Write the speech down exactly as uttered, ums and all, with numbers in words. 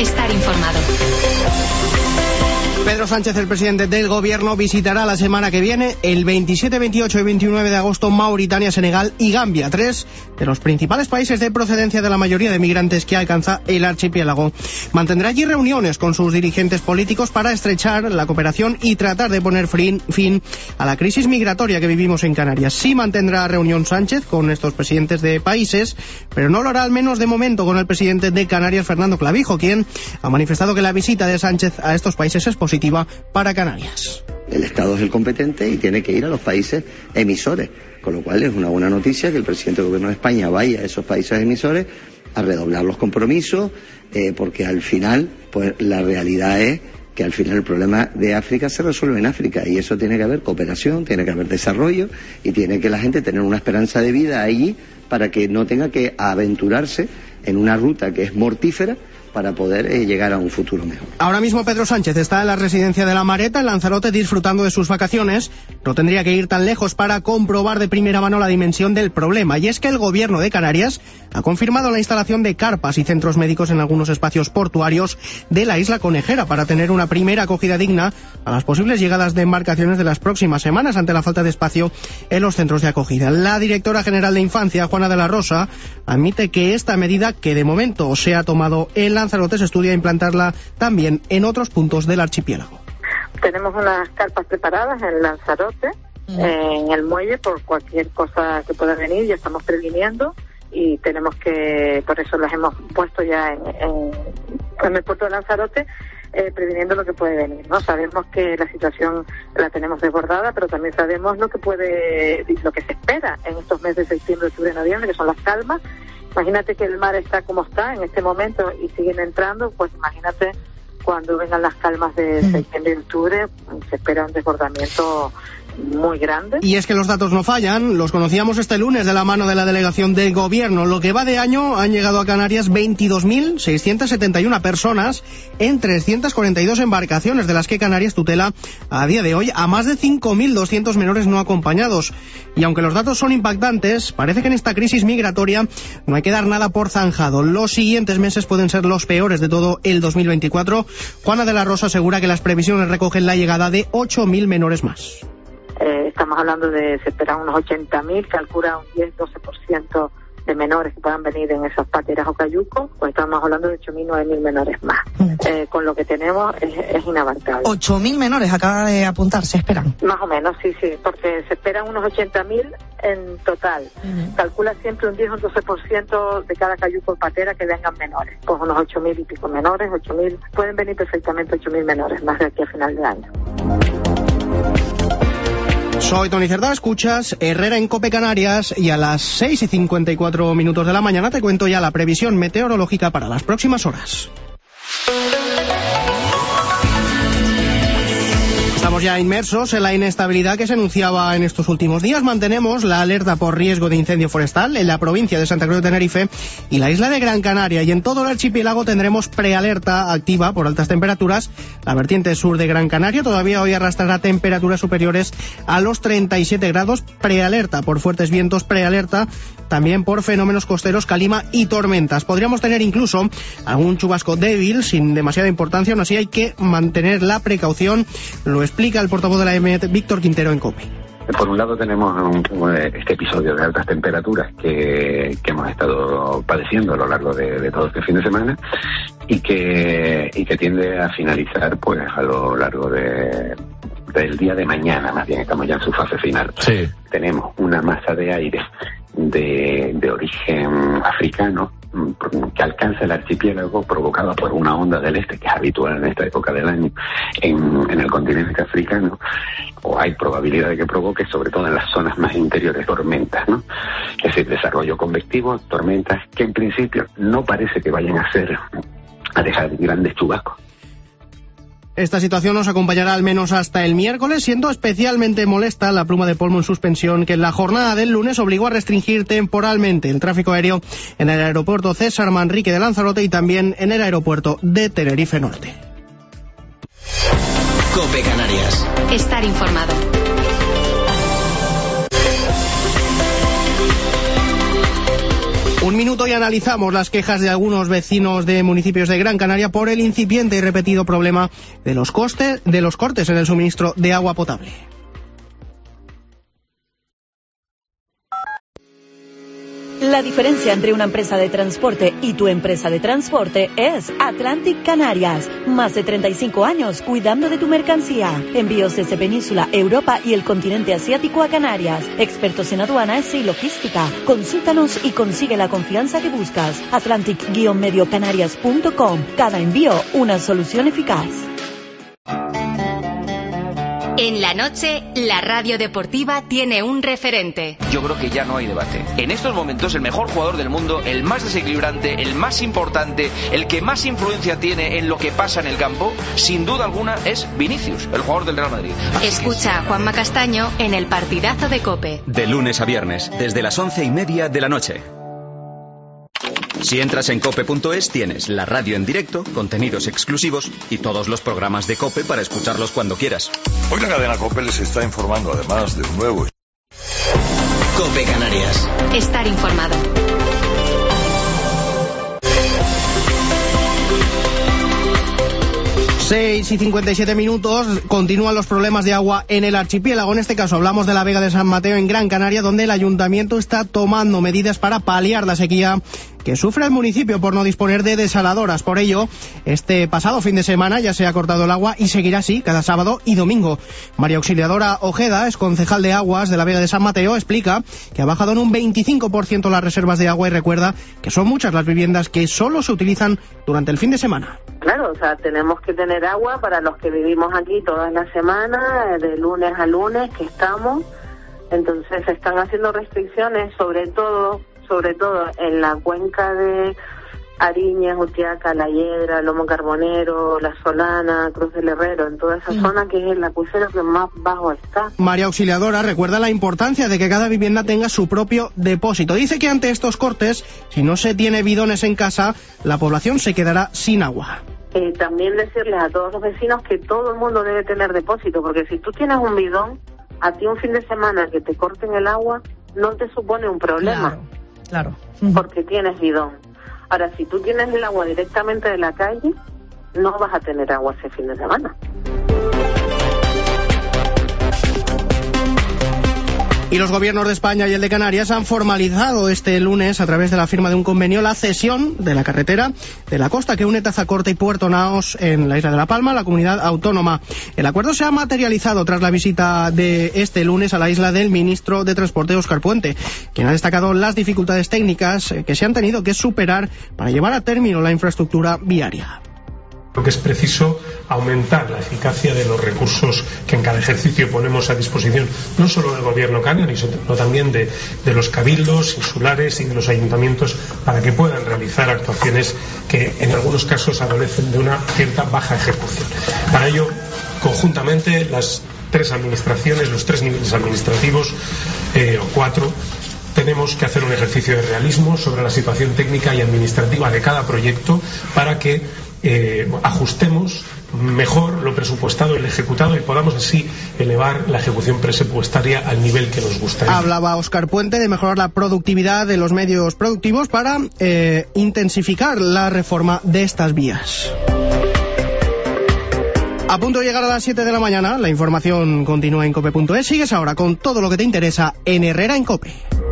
Estar informado. Pedro Sánchez, el presidente del Gobierno, visitará la semana que viene, el veintisiete, veintiocho y veintinueve de agosto, Mauritania, Senegal y Gambia, tres de los principales países de procedencia de la mayoría de migrantes que alcanza el archipiélago. Mantendrá allí reuniones con sus dirigentes políticos para estrechar la cooperación y tratar de poner fin a la crisis migratoria que vivimos en Canarias. Sí mantendrá reunión Sánchez con estos presidentes de países, pero no lo hará al menos de momento con el presidente de Canarias, Fernando Clavijo, quien ha manifestado que la visita de Sánchez a estos países es positiva para Canarias. El Estado es el competente y tiene que ir a los países emisores, con lo cual es una buena noticia que el presidente del Gobierno de España vaya a esos países emisores a redoblar los compromisos, eh, porque al final, pues la realidad es que al final el problema de África se resuelve en África y eso tiene que haber cooperación, tiene que haber desarrollo y tiene que la gente tener una esperanza de vida allí para que no tenga que aventurarse en una ruta que es mortífera para poder eh, llegar a un futuro mejor. Ahora mismo Pedro Sánchez está en la residencia de La Mareta, en Lanzarote, disfrutando de sus vacaciones. No tendría que ir tan lejos para comprobar de primera mano la dimensión del problema. Y es que el Gobierno de Canarias ha confirmado la instalación de carpas y centros médicos en algunos espacios portuarios de la isla Conejera para tener una primera acogida digna a las posibles llegadas de embarcaciones de las próximas semanas ante la falta de espacio en los centros de acogida. La directora general de Infancia, Juana de la Rosa, admite que esta medida, que de momento se ha tomado en Lanzarote, se estudia implantarla también en otros puntos del archipiélago. Tenemos unas carpas preparadas en Lanzarote, mm. en el muelle, por cualquier cosa que pueda venir, ya estamos previniendo y tenemos que, por eso las hemos puesto ya en, en, en el puerto de Lanzarote, eh, previniendo lo que puede venir, ¿no? Sabemos que la situación la tenemos desbordada, pero también sabemos lo que puede, lo que se espera en estos meses de septiembre, octubre, noviembre, que son las calmas. Imagínate que el mar está como está en este momento y siguen entrando, pues imagínate cuando vengan las calmas de septiembre y octubre, se espera un desbordamiento muy grande. Y es que los datos no fallan, los conocíamos este lunes de la mano de la delegación del Gobierno. Lo que va de año han llegado a Canarias veintidós mil seiscientas setenta y una personas en trescientas cuarenta y dos embarcaciones, de las que Canarias tutela a día de hoy a más de cinco mil doscientos menores no acompañados. Y aunque los datos son impactantes, parece que en esta crisis migratoria no hay que dar nada por zanjado. Los siguientes meses pueden ser los peores de todo el dos mil veinticuatro. Juana de la Rosa asegura que las previsiones recogen la llegada de ocho mil menores más. Eh, estamos hablando de, se esperan unos ochenta mil, calcula un diez a doce por ciento de menores que puedan venir en esas pateras o cayucos, pues estamos hablando de ocho mil, nueve mil menores más. Eh, con lo que tenemos es, es inabarcable. ocho mil menores acaba de apuntar, ¿se esperan? Más o menos, sí, sí, porque se esperan unos ochenta mil en total. Uh-huh. Calcula siempre un diez o un doce por ciento de cada cayuco o patera que vengan menores. Pues unos ocho mil y pico menores, ocho mil, pueden venir perfectamente ocho mil menores más de aquí a final de año. Soy Tony Cerdá, escuchas Herrera en COPE Canarias y a las seis y cincuenta y cuatro minutos de la mañana te cuento ya la previsión meteorológica para las próximas horas. Estamos ya inmersos en la inestabilidad que se anunciaba en estos últimos días. Mantenemos la alerta por riesgo de incendio forestal en la provincia de Santa Cruz de Tenerife y la isla de Gran Canaria. Y en todo el archipiélago tendremos prealerta activa por altas temperaturas. La vertiente sur de Gran Canaria todavía hoy arrastrará temperaturas superiores a los treinta y siete grados. Prealerta por fuertes vientos, prealerta también por fenómenos costeros, calima y tormentas. Podríamos tener incluso algún chubasco débil sin demasiada importancia, aún así hay que mantener la precaución. Lo explica el portavoz de la E M E T, Víctor Quintero, en COPE. Por un lado tenemos un, este episodio de altas temperaturas que, que hemos estado padeciendo a lo largo de, de todo este fin de semana y que, y que tiende a finalizar pues a lo largo de, del día de mañana, más bien estamos ya en su fase final. Sí. Tenemos una masa de aire de, de origen africano que alcanza el archipiélago, provocada por una onda del este que es habitual en esta época del año en, en el continente africano, o hay probabilidad de que provoque, sobre todo en las zonas más interiores, tormentas, ¿no? Es decir, desarrollo convectivo, tormentas que en principio no parece que vayan a ser a dejar grandes chubascos. Esta situación nos acompañará al menos hasta el miércoles, siendo especialmente molesta la pluma de polvo en suspensión que en la jornada del lunes obligó a restringir temporalmente el tráfico aéreo en el aeropuerto César Manrique de Lanzarote y también en el aeropuerto de Tenerife Norte. COPE Canarias. Estar informado. Un minuto y analizamos las quejas de algunos vecinos de municipios de Gran Canaria por el incipiente y repetido problema de los costes, de los cortes en el suministro de agua potable. La diferencia entre una empresa de transporte y tu empresa de transporte es Atlantic Canarias. Más de treinta y cinco años cuidando de tu mercancía. Envíos desde Península, Europa y el continente asiático a Canarias. Expertos en aduanas y logística. Consúltanos y consigue la confianza que buscas. atlantic medio canarias punto com. Cada envío, una solución eficaz. En la noche, la radio deportiva tiene un referente. Yo creo que ya no hay debate. En estos momentos, el mejor jugador del mundo, el más desequilibrante, el más importante, el que más influencia tiene en lo que pasa en el campo, sin duda alguna, es Vinicius, el jugador del Real Madrid. Así Escucha a Juanma Castaño en el partidazo de COPE. De lunes a viernes, desde las once y media de la noche. Si entras en cope punto es, tienes la radio en directo, contenidos exclusivos y todos los programas de COPE para escucharlos cuando quieras. Hoy la cadena COPE les está informando además de un nuevo... COPE Canarias. Estar informado. seis y cincuenta y siete minutos, continúan los problemas de agua en el archipiélago. En este caso hablamos de la Vega de San Mateo en Gran Canaria, donde el ayuntamiento está tomando medidas para paliar la sequía que sufre el municipio por no disponer de desaladoras. Por ello, este pasado fin de semana ya se ha cortado el agua y seguirá así cada sábado y domingo. María Auxiliadora Ojeda, es concejal de aguas de la Vega de San Mateo, explica que ha bajado en un veinticinco por ciento las reservas de agua y recuerda que son muchas las viviendas que solo se utilizan durante el fin de semana. Claro, o sea, tenemos que tener agua para los que vivimos aquí todas las semanas, de lunes a lunes que estamos. Entonces se están haciendo restricciones, sobre todo, sobre todo en la cuenca de Ariñez, Utiaca, La Hiedra, Lomo Carbonero, La Solana, Cruz del Herrero, en toda esa mm. zona que es el acuífero que más bajo está. María Auxiliadora recuerda la importancia de que cada vivienda tenga su propio depósito. Dice que ante estos cortes, si no se tiene bidones en casa, la población se quedará sin agua. Eh, también decirles a todos los vecinos que todo el mundo debe tener depósito, porque si tú tienes un bidón, a ti un fin de semana que te corten el agua no te supone un problema. Claro, claro. Porque tienes bidón. Ahora, si tú tienes el agua directamente de la calle, no vas a tener agua ese fin de semana. Y los gobiernos de España y el de Canarias han formalizado este lunes, a través de la firma de un convenio, la cesión de la carretera de la costa que une Tazacorte y Puerto Naos en la isla de La Palma, la comunidad autónoma. El acuerdo se ha materializado tras la visita de este lunes a la isla del ministro de Transporte, Óscar Puente, quien ha destacado las dificultades técnicas que se han tenido que superar para llevar a término la infraestructura viaria. Creo que es preciso aumentar la eficacia de los recursos que en cada ejercicio ponemos a disposición, no solo del gobierno canario, sino también de, de los cabildos insulares y de los ayuntamientos, para que puedan realizar actuaciones que en algunos casos adolecen de una cierta baja ejecución. Para ello, conjuntamente, las tres administraciones, los tres niveles administrativos, eh, o cuatro, tenemos que hacer un ejercicio de realismo sobre la situación técnica y administrativa de cada proyecto para que Eh, ajustemos mejor lo presupuestado y el ejecutado y podamos así elevar la ejecución presupuestaria al nivel que nos gustaría. Hablaba Óscar Puente de mejorar la productividad de los medios productivos para eh, intensificar la reforma de estas vías. A punto de llegar a las siete de la mañana, la información continúa en cope punto es. Sigues ahora con todo lo que te interesa en Herrera en COPE.